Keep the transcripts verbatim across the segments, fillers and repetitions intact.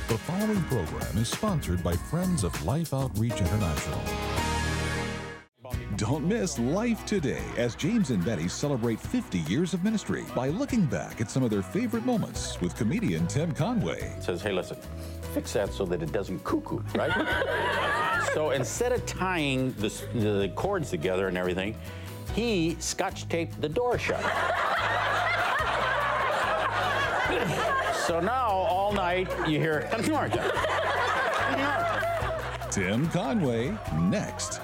The following program is sponsored by Friends of Life Outreach International. Don't miss Life Today as James and Betty celebrate fifty years of ministry by looking back at some of their favorite moments with comedian Tim Conway. It says, hey, listen, fix that so that it doesn't cuckoo, right? So instead of tying the, the cords together and everything, he scotch taped the door shut. So now, all night, you hear, Tim Conway, next.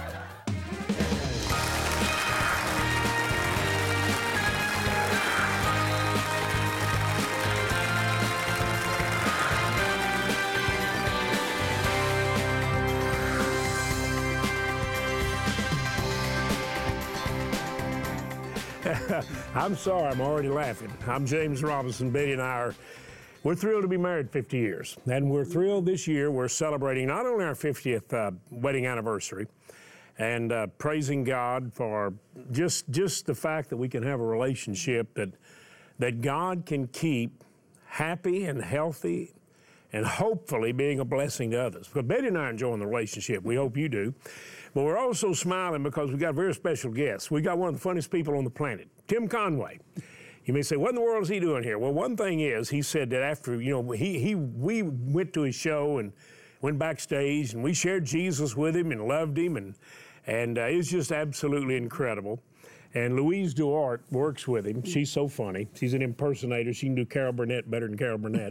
I'm sorry, I'm already laughing. I'm James Robinson. Betty and I are, we're thrilled to be married fifty years. And we're thrilled this year, we're celebrating not only our fiftieth uh, wedding anniversary and uh, praising God for just, just the fact that we can have a relationship that, that God can keep happy and healthy and hopefully being a blessing to others. But Betty and I are enjoying the relationship. We hope you do. But we're also smiling because we got a very special guest. We got one of the funniest people on the planet, Tim Conway. You may say, what in the world is he doing here? Well, one thing is, he said that after, you know, he, he we went to his show and went backstage, and we shared Jesus with him and loved him, and, and uh, it was just absolutely incredible. And Louise Duarte works with him. She's so funny. She's an impersonator. She can do Carol Burnett better than Carol Burnett.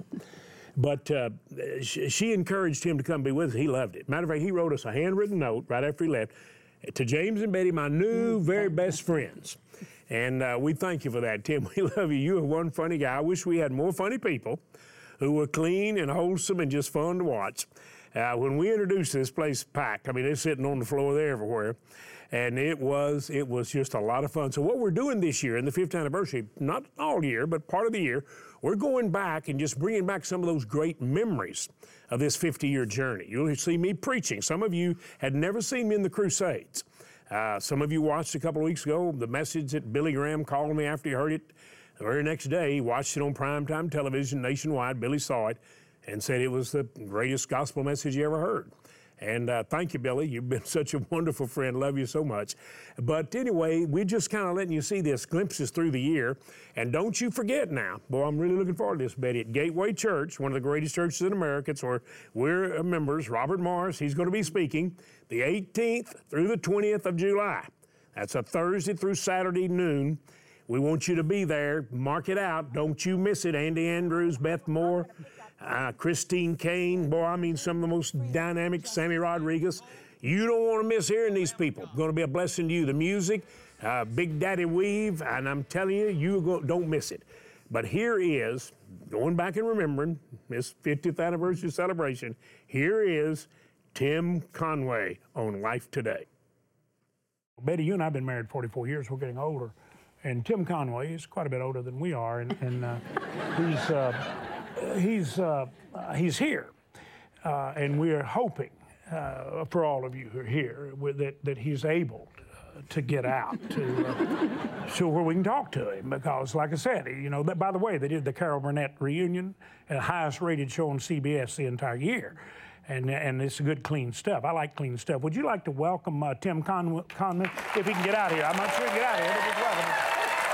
But uh, she, she encouraged him to come be with us. He loved it. Matter of fact, he wrote us a handwritten note right after he left. To James and Betty, my new very best friends. And uh, we thank you for that, Tim. We love you. You are one funny guy. I wish we had more funny people who were clean and wholesome and just fun to watch. Uh, when we introduced this place packed, I mean, they're sitting on the floor there everywhere. And it was it was just a lot of fun. So what we're doing this year in the fiftieth anniversary, not all year, but part of the year, we're going back and just bringing back some of those great memories of this fifty-year journey. You'll see me preaching. Some of you had never seen me in the Crusades. Uh, some of you watched a couple of weeks ago the message that Billy Graham called me after he heard it. The very next day, he watched it on primetime television nationwide. Billy saw it and said it was the greatest gospel message he ever heard. And uh, thank you, Billy. You've been such a wonderful friend. Love you so much. But anyway, we're just kind of letting you see this glimpses through the year. And don't you forget now, boy, I'm really looking forward to this, Betty, at Gateway Church, one of the greatest churches in America. It's where we're members. Robert Morris, he's going to be speaking the eighteenth through the twentieth of July. That's a Thursday through Saturday noon. We want you to be there. Mark it out. Don't you miss it. Andy Andrews, Beth Moore, Uh, Christine Kane, boy, I mean, some of the most dynamic, Sammy Rodriguez. You don't want to miss hearing these people. Going to be a blessing to you. The music, uh, Big Daddy Weave, and I'm telling you, you go, don't miss it. But here is, going back and remembering this fiftieth anniversary celebration, here is Tim Conway on Life Today. Betty, you and I have been married forty-four years. We're getting older. And Tim Conway is quite a bit older than we are, and, and uh, he's... Uh, He's, uh, uh, he's here, uh, and we are hoping uh, for all of you who are here with, that, that he's able uh, to get out to, uh, to where we can talk to him. Because, like I said, you know, that, by the way, they did the Carol Burnett reunion, the highest rated show on C B S the entire year. And, and it's good, clean stuff. I like clean stuff. Would you like to welcome uh, Tim Conway, Conway, if he can get out of here? I'm not sure he can get out of here, but just welcome him.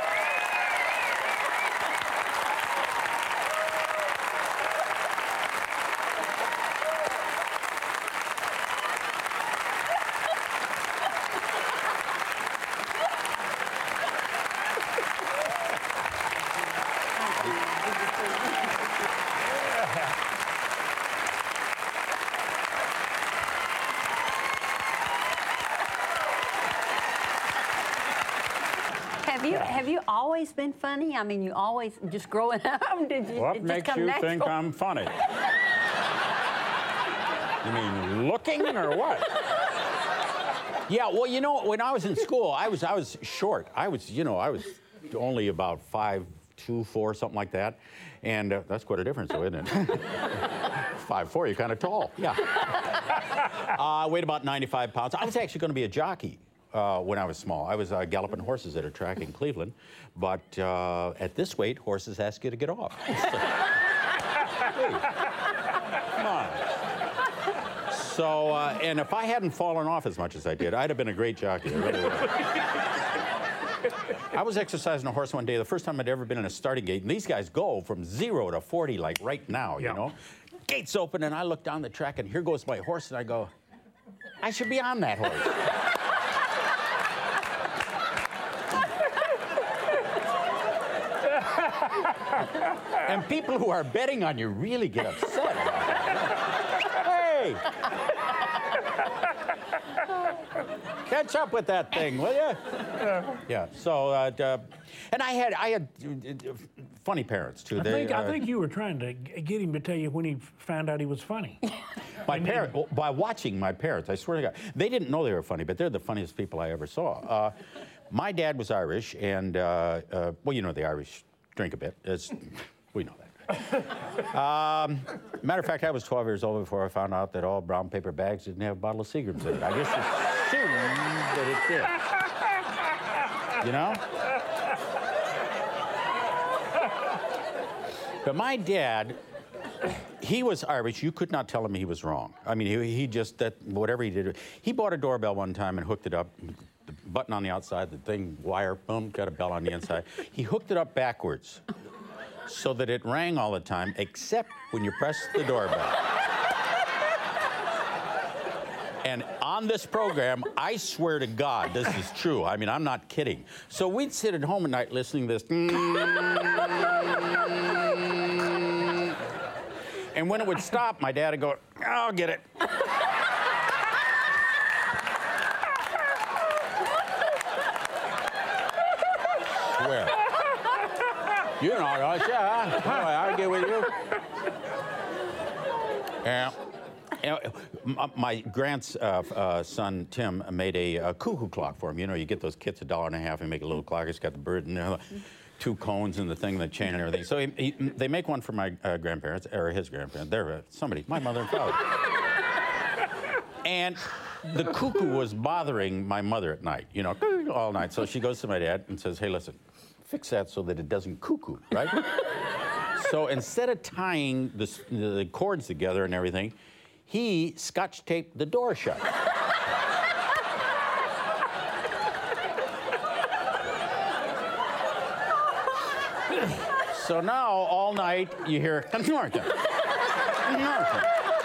Have you have you always been funny? I mean, you always just growing up. Did you? What it just makes come you natural? think I'm funny? You mean looking or what? Yeah, well, you know, when I was in school, I was I was short. I was, you know, I was only about five two, four, something like that, and uh, that's quite a difference, though, isn't it? five four, you're kind of tall. Yeah. I uh, weighed about ninety-five pounds. I was actually going to be a jockey. Uh, when I was small. I was uh, galloping horses at a track in Cleveland, but uh, at this weight, horses ask you to get off. Hey. So, uh, and if I hadn't fallen off as much as I did, I'd have been a great jockey. I really would. I was exercising a horse one day, the first time I'd ever been in a starting gate, and these guys go from zero to forty like right now, you Yeah. know? Gates open, and I look down the track, and here goes my horse, and I go, I should be on that horse. And people who are betting on you really get upset about that. Hey! Catch up with that thing, will you? Yeah. Yeah. So, uh, uh, and I had I had uh, funny parents too. I They, think, uh, I think you were trying to g- get him to tell you when he found out he was funny. my parents, well, by watching my parents, I swear to God, they didn't know they were funny, but they're the funniest people I ever saw. Uh, my dad was Irish, and uh, uh, well, you know the Irish drink a bit. It's, we know that. um, matter of fact, I was twelve years old before I found out that all brown paper bags didn't have a bottle of Seagram's in it. I just assumed that it did. You know? But my dad, he was Irish. You could not tell him he was wrong. I mean, he, he just, that whatever he did. He bought a doorbell one time and hooked it up. The button on the outside, the thing, wire, boom, got a bell on the inside. He hooked it up backwards so that it rang all the time, except when you pressed the doorbell. And on this program, I swear to God, this is true. I mean, I'm not kidding. So we'd sit at home at night listening to this. And when it would stop, my dad would go, I'll get it. Swear. You know, I yeah, I get with you. Yeah. And my grandson, uh, uh, son, Tim, made a, a cuckoo clock for him. You know, you get those kits a dollar and a half and make a little clock. It's got the bird and the two cones and the thing, the chain and everything. So he, he, they make one for my uh, grandparents, or his grandparents. They're uh, somebody, my mother and father. And the cuckoo was bothering my mother at night, you know, all night. So she goes to my dad and says, hey, listen, fix that so that it doesn't cuckoo, right? So instead of tying the, the cords together and everything, he scotch taped the door shut. So now all night you hear Norton. Norton.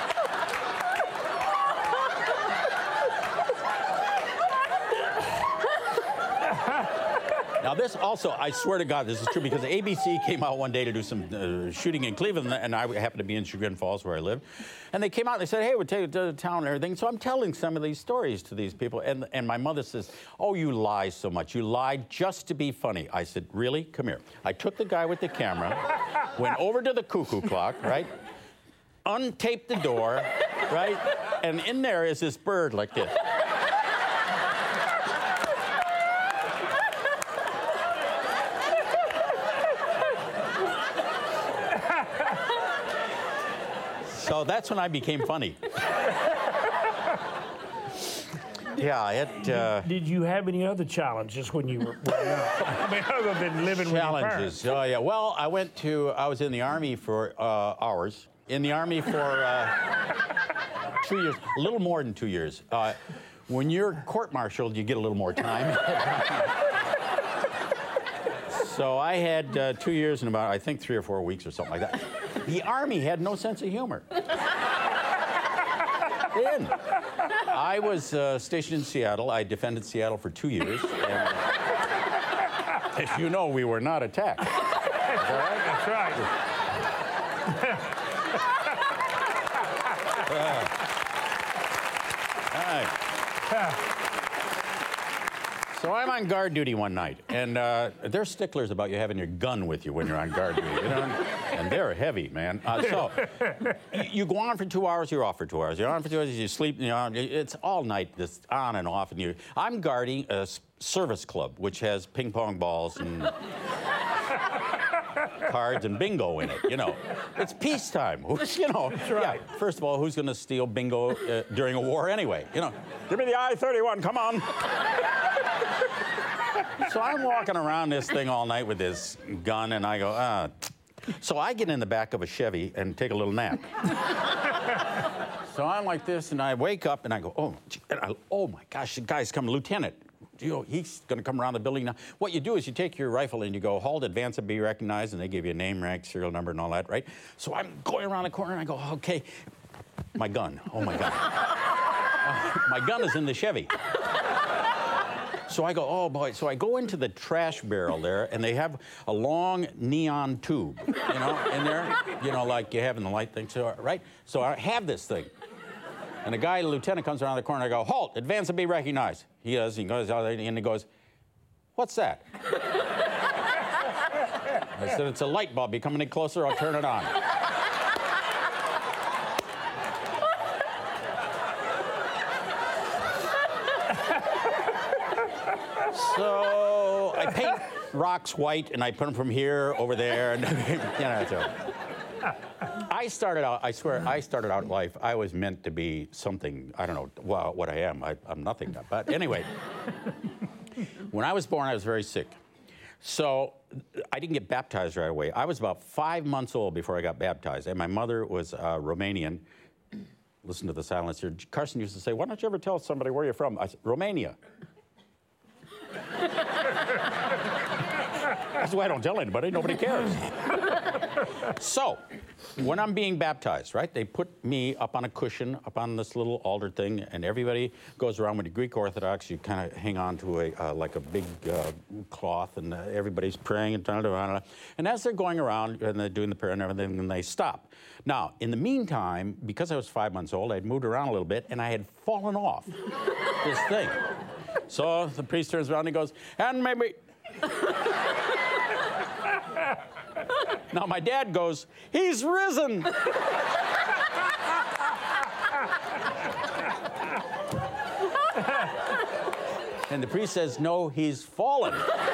Now this also, I swear to God, this is true because A B C came out one day to do some uh, shooting in Cleveland, and I happened to be in Chagrin Falls where I live. And they came out and they said, hey, we'll take you to the town and everything. So I'm telling some of these stories to these people, and, and my mother says, oh, you lie so much. You lied just to be funny. I said, really? Come here. I took the guy with the camera, went over to the cuckoo clock, right? Untaped the door, right? And in there is this bird like this. So that's when I became funny. Yeah, it... Uh, Did you have any other challenges when you were growing up? I mean, other than living with your parents? Challenges. Oh, yeah. Well, I went to... I was in the Army for uh, hours. In the Army for uh, two years. A little more than two years. Uh, when you're court-martialed, you get a little more time. So I had uh, two years and about, I think, three or four weeks or something like that. The Army had no sense of humor. They didn't. I was uh, stationed in Seattle. I defended Seattle for two years. And, as you know, we were not attacked. Is that right? That's right. uh, all right. So I'm on guard duty one night, and uh, they're sticklers about you having your gun with you when you're on guard duty, you know? And they're heavy, man. Uh, so you, you go on for two hours, you're off for two hours. You're on for two hours, you sleep, you know, it's all night, this on and off. And you, I'm guarding a service club, which has ping pong balls and cards and bingo in it, you know. It's peacetime, you know. That's right. Yeah, first of all, who's going to steal bingo uh, during a war anyway? You know, give me the I thirty-one, come on. So I'm walking around this thing all night with this gun, and I go, ah. So I get in the back of a Chevy and take a little nap. So I'm like this, and I wake up, and I go, oh, gee, and I, oh my gosh, the guy's coming, Lieutenant. You know, he's going to come around the building now. What you do is you take your rifle and you go, halt, advance, and be recognized, and they give you a name, rank, serial number, and all that, right? So I'm going around the corner, and I go, okay, my gun, oh my God. Uh, my gun is in the Chevy. So I go, oh boy. So I go into the trash barrel there, and they have a long neon tube, you know, in there, you know, like you have in the light thing, so, right? So I have this thing. And the guy, the lieutenant, comes around the corner, and I go, halt, advance and be recognized. He does, he goes out there, and he goes, what's that? I said, it's a light bulb. You coming in closer, I'll turn it on. So I paint rocks white, and I put them from here over there, and you know. So. I started out, I swear, I started out in life, I was meant to be something, I don't know well, what I am. I, I'm nothing. But anyway, when I was born, I was very sick. So I didn't get baptized right away. I was about five months old before I got baptized, and my mother was uh, Romanian. Listen to the silence here. Carson used to say, why don't you ever tell somebody where you're from? I said, Romania. That's why I don't tell anybody. Nobody cares. So, when I'm being baptized, right, they put me up on a cushion, up on this little altar thing, and everybody goes around. With the Greek Orthodox, you kind of hang on to a uh, like a big uh, cloth, and uh, everybody's praying and blah, blah, blah. And as they're going around and they're doing the prayer and everything, then they stop. Now, in the meantime, because I was five months old, I'd moved around a little bit, and I had fallen off this thing. So the priest turns around and he goes, and maybe. Now my dad goes, he's risen. And the priest says, no, he's fallen.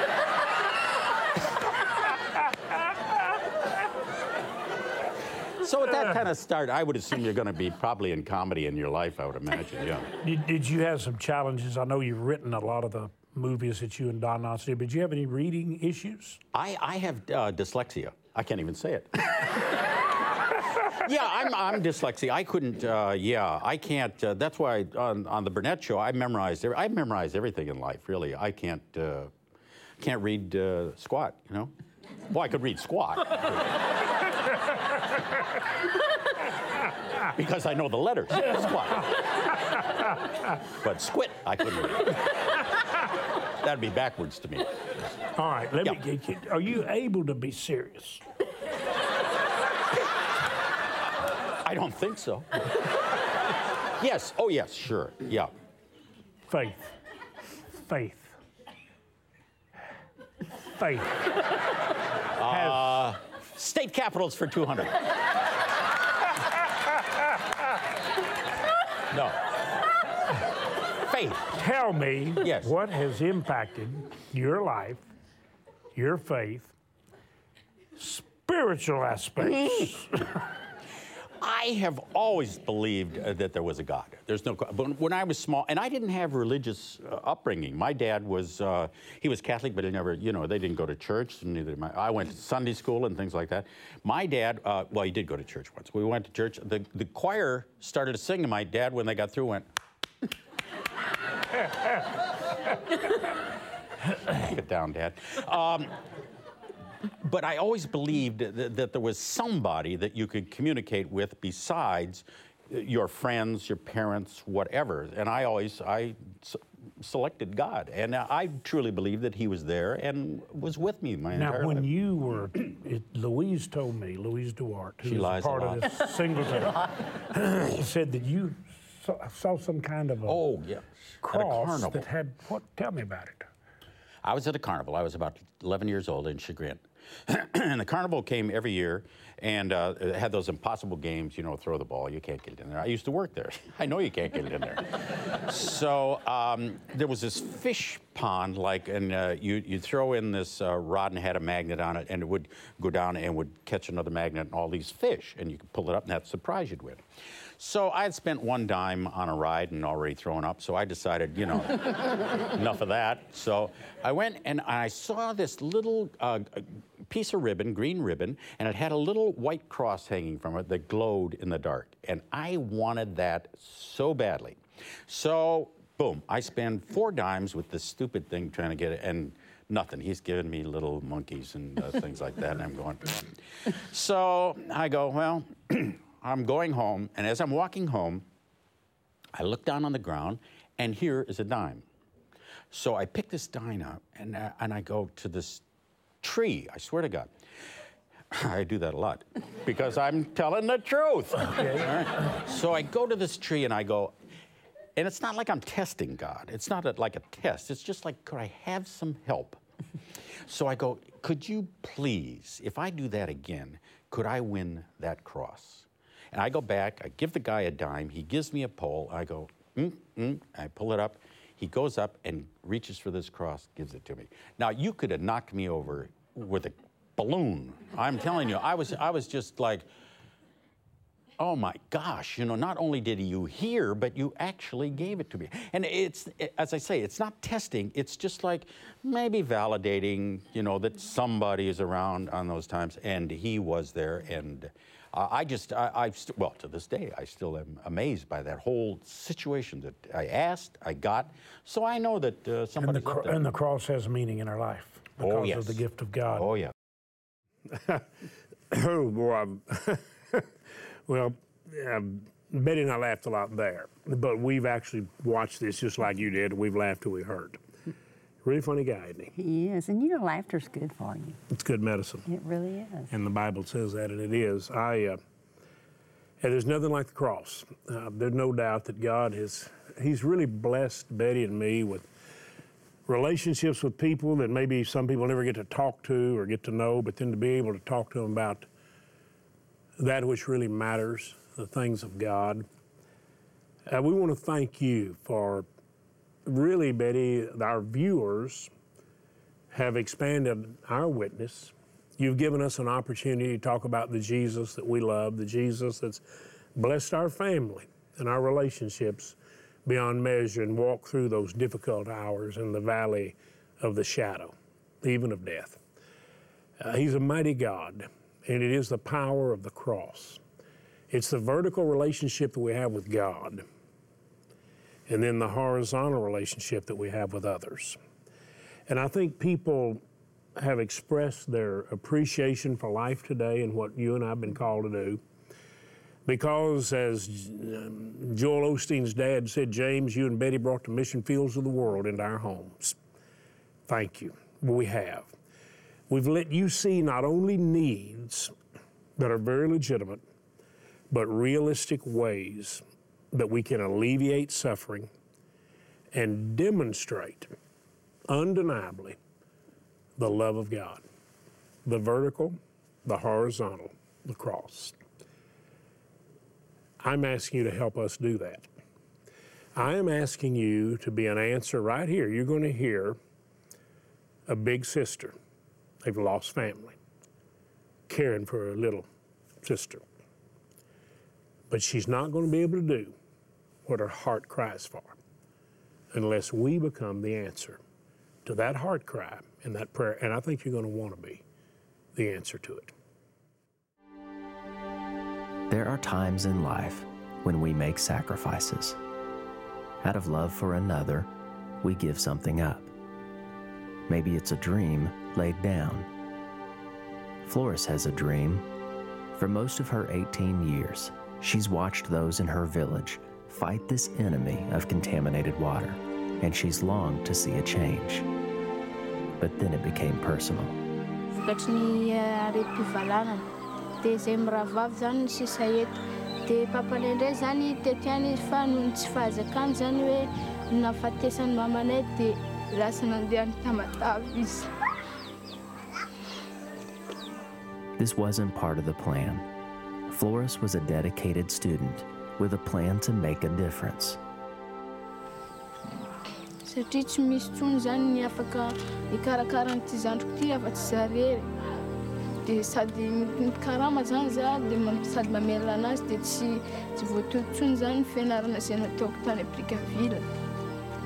So at that kind of start, I would assume you're going to be probably in comedy in your life, I would imagine, yeah. Did, did you have some challenges? I know you've written a lot of the movies that you and Don Knotts did, but did you have any reading issues? I, I have uh, dyslexia. I can't even say it. Yeah, I'm, I'm dyslexic. I couldn't, uh, yeah, I can't. Uh, that's why on, on the Burnett Show, I memorized, I memorized everything in life, really. I can't, uh, can't read uh, squat, you know? Well, I could read squat. Because I know the letters, squat. But squit, I couldn't read. That'd be backwards to me. All right, let Yeah. me get you. Are you able to be serious? I don't think so. Yes, oh yes, sure, yeah. Faith. Faith. Faith. Uh, state capitals for two hundred. No. Faith. Tell me Yes. what has impacted your life, your faith, spiritual aspects. I have always believed uh, that there was a God. There's no, but when I was small, and I didn't have religious uh, upbringing. My dad was, uh, he was Catholic, but he never, you know, they didn't go to church. And neither did my, I went to Sunday school and things like that. My dad, uh, well, he did go to church once. We went to church. The, the choir started to sing, and my dad, when they got through, went. Keep it down, Dad. Um, But I always believed that, that there was somebody that you could communicate with besides your friends, your parents, whatever. And I always, I s- selected God. And I truly believe that he was there and was with me my Now, entire when life. you were, it, Louise told me, Louise Duarte, who She is a lies a part lot. of this singleton, said that you saw, saw some kind of a Oh, yes. At a cross carnival. that had, what, tell me about it. I was at a carnival. I was about eleven years old in Chagrin. And the carnival came every year and uh, it had those impossible games, you know, throw the ball, you can't get it in there. I used to work there. I know you can't get it in there. So um, there was this fish pond, like, and uh, you, you'd throw in this uh, rod and had a magnet on it, and it would go down and would catch another magnet and all these fish, and you could pull it up, and that's the prize you'd win. So I had spent one dime on a ride and already thrown up, so I decided, you know, enough of that. So I went and I saw this little uh, piece of ribbon, green ribbon, and it had a little white cross hanging from it that glowed in the dark. And I wanted that so badly. So, boom, I spend four dimes with this stupid thing trying to get it, and nothing. He's giving me little monkeys and uh, things like that, and I'm going. So I go, well, I'm going home, and as I'm walking home, I look down on the ground, and here is a dime. So I pick this dime up, and, uh, and I go to this tree, I swear to God. I do that a lot, because I'm telling the truth. Okay. Right? So I go to this tree, and I go, and it's not like I'm testing God. It's not a, like a test. It's just like, could I have some help? So I go, could you please, if I do that again, could I win that cross? And I go back, I give the guy a dime, he gives me a pole, I go, mm, mm, I pull it up, he goes up and reaches for this cross, gives it to me. Now, you could have knocked me over with a balloon. I'm telling you, I was, I was just like, oh my gosh, you know, not only did you hear, but you actually gave it to me. And it's, as I say, it's not testing, it's just like maybe validating, you know, that somebody is around on those times, and he was there, and uh, I just, I, I st- well, to this day, I still am amazed by that whole situation that I asked, I got, so I know that uh, somebody. And the, cr- and the cross has meaning in our life because oh, yes. of the gift of God. Oh, yeah. Oh, boy. Well, um, Betty and I laughed a lot there, but we've actually watched this just like you did. We've laughed till we hurt. Really funny guy, isn't he? He is, and you know, laughter's good for you. It's good medicine. It really is. And the Bible says that, and it is. I, uh, and there's nothing like the cross. Uh, there's no doubt that God has, he's really blessed Betty and me with relationships with people that maybe some people never get to talk to or get to know, but then to be able to talk to them about that which really matters, the things of God. Uh, we want to thank you for, really, Betty, our viewers have expanded our witness. You've given us an opportunity to talk about the Jesus that we love, the Jesus that's blessed our family and our relationships beyond measure, and walk through those difficult hours in the valley of the shadow, even of death. Uh, he's a mighty God. And it is the power of the cross. It's the vertical relationship that we have with God, and then the horizontal relationship that we have with others. And I think people have expressed their appreciation for life today and what you and I have been called to do. Because, as Joel Osteen's dad said, James, you and Betty brought the mission fields of the world into our homes. Thank you. We have. We've let you see not only needs that are very legitimate, but realistic ways that we can alleviate suffering and demonstrate undeniably the love of God. The vertical, the horizontal, the cross. I'm asking you to help us do that. I am asking you to be an answer right here. You're going to hear a big sister. They've lost family, caring for a little sister. But she's not going to be able to do what her heart cries for unless we become the answer to that heart cry and that prayer. And I think you're going to want to be the answer to it. There are times in life when we make sacrifices. Out of love for another, we give something up. Maybe it's a dream laid down. Flores has a dream. For most of her eighteen years, she's watched those in her village fight this enemy of contaminated water, and she's longed to see a change. But then it became personal. Vokatry ny areti-pivalanana, dia izay mirahavavy zany ny sisa eto. Dia papany indray zany tetiany izy fa noho ny tsy fahazakany zany hoe nahafatesany mamanay dia lasa nandeha ny Tamatavy izy. This wasn't part of the plan. Flores was a dedicated student with a plan to make a difference. Satria tsy misy tsony zany ny afaka hikarakara n'ity zandriko ity afa-tsy zarery. Dia sady mikarama zany za dia sady mamelona anazy dia tsy tsy voatory tsony zany ny fianarana izay nataoko tany Brickaville.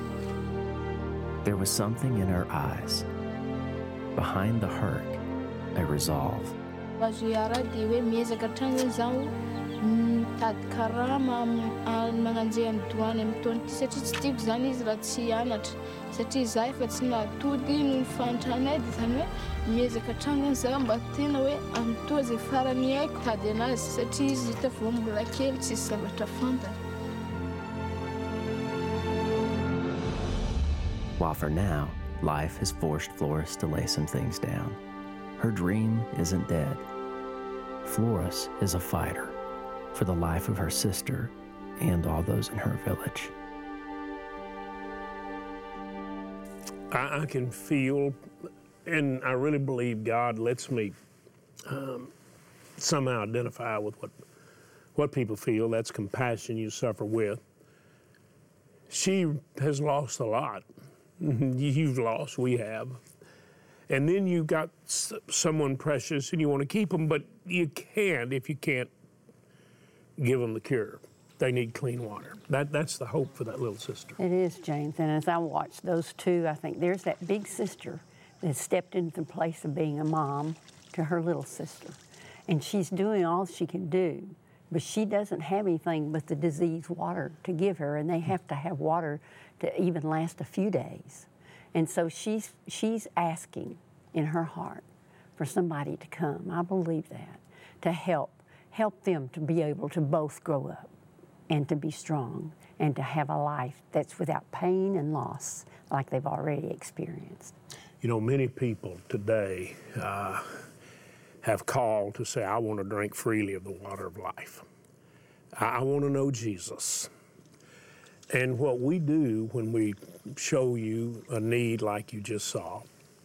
There was something in her eyes. Behind the hurt, a resolve. Azo iara dia hoe miezaka hatrany zaho mitady karama magnanjea ny doany amin'ny taona ity satria tsy tiako zany izy raha tsy hianatra satria za efa tsy nahatody no nifantrana dia zany hoe miezaka hatrany zaho mba tena hoe amin'toa zay farany haiko tady anazy satria izy hita vao mbola kely tsisy zavatra fantany. While for now, life has forced Floris to lay some things down. Her dream isn't dead. Floris is a fighter for the life of her sister and all those in her village. I, I can feel, and I really believe God lets me um, somehow identify with what, what people feel. That's compassion you suffer with. She has lost a lot. You've lost, we have. And then you've got s- someone precious and you want to keep them, but you can't if you can't give them the cure. They need clean water. That, that's the hope for that little sister. It is, James. And as I watch those two, I think there's that big sister that stepped into the place of being a mom to her little sister. And she's doing all she can do, but she doesn't have anything but the diseased water to give her, and they have to have water to even last a few days. And so she's, she's asking in her heart for somebody to come, I believe that, to help, help them to be able to both grow up and to be strong and to have a life that's without pain and loss like they've already experienced. You know, many people today uh, have called to say, I want to drink freely of the water of life. I, I want to know Jesus. And what we do when we show you a need like you just saw,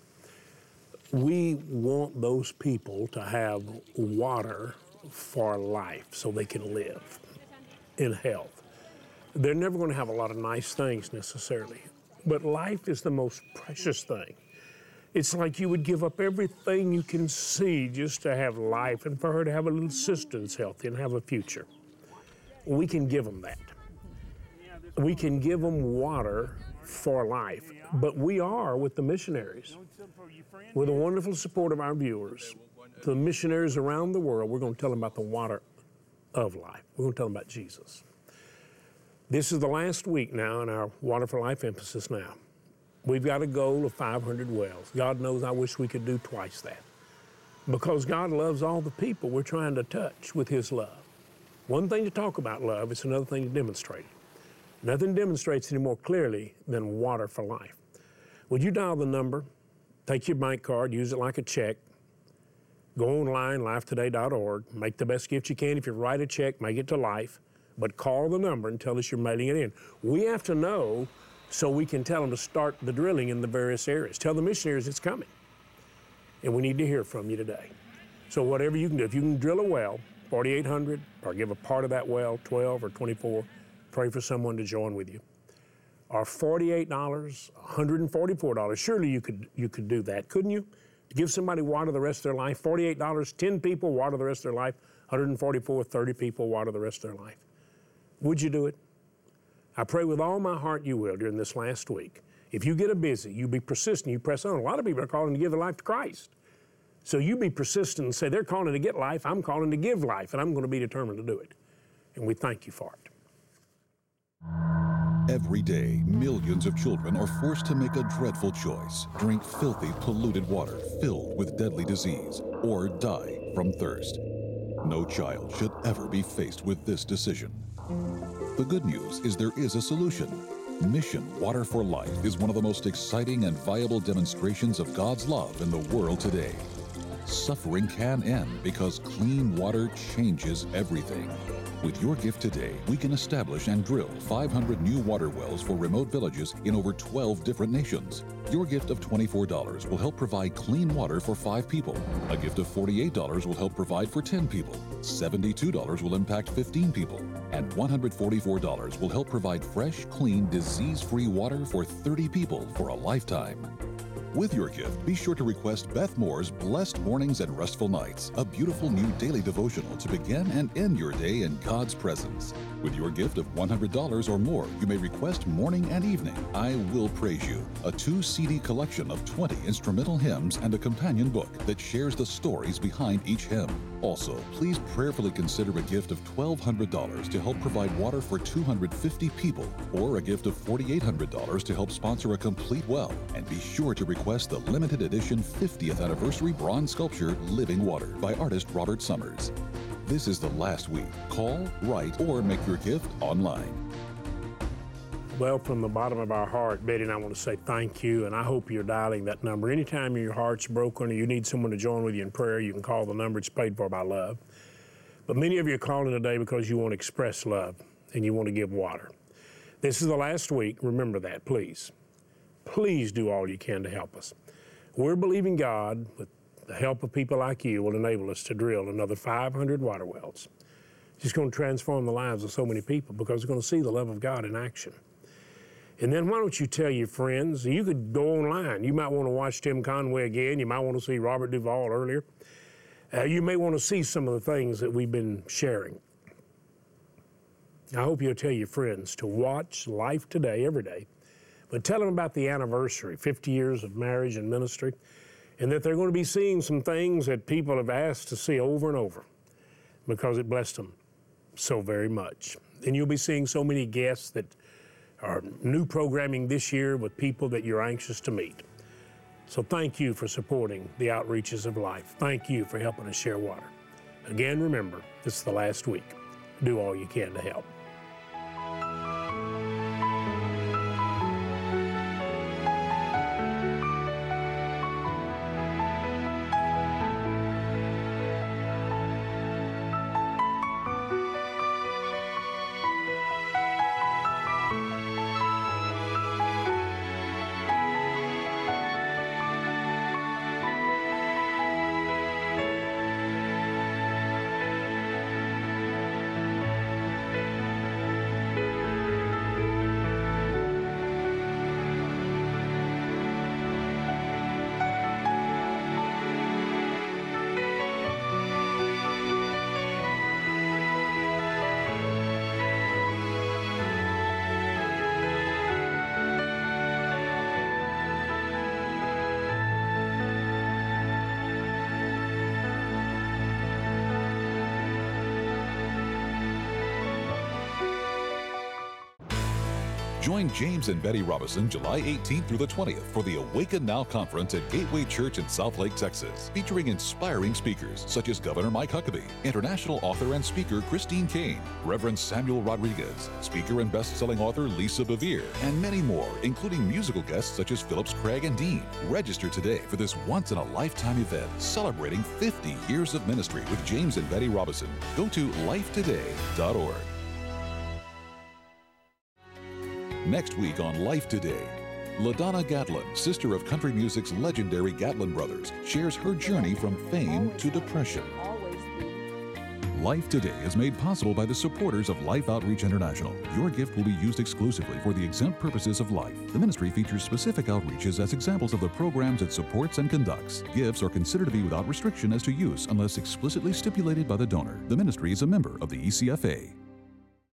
we want those people to have water for life so they can live in health. They're never going to have a lot of nice things necessarily, but life is the most precious thing. It's like you would give up everything you can see just to have life and for her to have a little sister that's healthy and have a future. We can give them that. We can give them water for life, but we are with the missionaries. With the wonderful support of our viewers, the missionaries around the world, we're going to tell them about the water of life. We're going to tell them about Jesus. This is the last week now in our Water for Life emphasis now. We've got a goal of five hundred wells. God knows I wish we could do twice that. Because God loves all the people we're trying to touch with His love. One thing to talk about love, it's another thing to demonstrate it. Nothing demonstrates any more clearly than water for life. Would you dial the number, take your bank card, use it like a check, go online, life today dot org, make the best gift you can. If you write a check, make it to Life, but call the number and tell us you're mailing it in. We have to know so we can tell them to start the drilling in the various areas. Tell the missionaries it's coming. And we need to hear from you today. So whatever you can do, if you can drill a well, forty-eight hundred, or give a part of that well, twelve or twenty-four, pray for someone to join with you. Or forty-eight dollars, one hundred forty-four dollars. Surely you could you could do that, couldn't you? To give somebody water the rest of their life, forty-eight dollars, ten people water the rest of their life, one hundred forty-four, thirty people water the rest of their life. Would you do it? I pray with all my heart you will during this last week. If you get a busy, you be persistent, you press on. A lot of people are calling to give their life to Christ. So you be persistent and say, they're calling to get life, I'm calling to give life, and I'm going to be determined to do it. And we thank you for it. Every day, millions of children are forced to make a dreadful choice: drink filthy, polluted water filled with deadly disease, or die from thirst. No child should ever be faced with this decision. The good news is there is a solution. Mission Water for Life is one of the most exciting and viable demonstrations of God's love in the world today. Suffering can end because clean water changes everything. With your gift today, we can establish and drill five hundred new water wells for remote villages in over twelve different nations. Your gift of twenty-four dollars will help provide clean water for five people. A gift of forty-eight dollars will help provide for ten people. seventy-two dollars will impact fifteen people. And one hundred forty-four dollars will help provide fresh, clean, disease-free water for thirty people for a lifetime. With your gift, be sure to request Beth Moore's Blessed Mornings and Restful Nights, a beautiful new daily devotional to begin and end your day in God's presence. With your gift of one hundred dollars or more, you may request Morning and Evening, I Will Praise You, a two C D collection of twenty instrumental hymns and a companion book that shares the stories behind each hymn. Also, please prayerfully consider a gift of twelve hundred dollars to help provide water for two hundred fifty people, or a gift of four thousand eight hundred dollars to help sponsor a complete well. And be sure to request the limited edition fiftieth anniversary bronze sculpture, Living Water, by artist Robert Summers. This is the last week. Call, write, or make your gift online. Well, from the bottom of our heart, Betty and I want to say thank you, and I hope you're dialing that number. Anytime your heart's broken or you need someone to join with you in prayer, you can call the number. It's paid for by love. But many of you are calling today because you want to express love and you want to give water. This is the last week. Remember that, please. Please do all you can to help us. We're believing God, with the help of people like you, will enable us to drill another five hundred water wells. It's just going to transform the lives of so many people because they're going to see the love of God in action. And then why don't you tell your friends? You could go online. You might want to watch Tim Conway again. You might want to see Robert Duvall earlier. Uh, you may want to see some of the things that we've been sharing. I hope you'll tell your friends to watch Life Today every day, but tell them about the anniversary, fifty years of marriage and ministry, and that they're going to be seeing some things that people have asked to see over and over because it blessed them so very much. And you'll be seeing so many guests that are new programming this year with people that you're anxious to meet. So thank you for supporting the outreaches of life. Thank you for helping us share water. Again, remember, this is the last week. Do all you can to help. Join James and Betty Robison July eighteenth through the twentieth for the Awaken Now Conference at Gateway Church in Southlake, Texas, featuring inspiring speakers such as Governor Mike Huckabee, international author and speaker Christine Caine, Reverend Samuel Rodriguez, speaker and best-selling author Lisa Bevere, and many more, including musical guests such as Phillips Craig and Dean. Register today for this once-in-a-lifetime event celebrating fifty years of ministry with James and Betty Robison. Go to life today dot org. Next week on Life Today, LaDonna Gatlin, sister of country music's legendary Gatlin brothers, shares her journey from fame to depression. Life Today is made possible by the supporters of Life Outreach International. Your gift will be used exclusively for the exempt purposes of life. The ministry features specific outreaches as examples of the programs it supports and conducts. Gifts are considered to be without restriction as to use unless explicitly stipulated by the donor. The ministry is a member of the E C F A.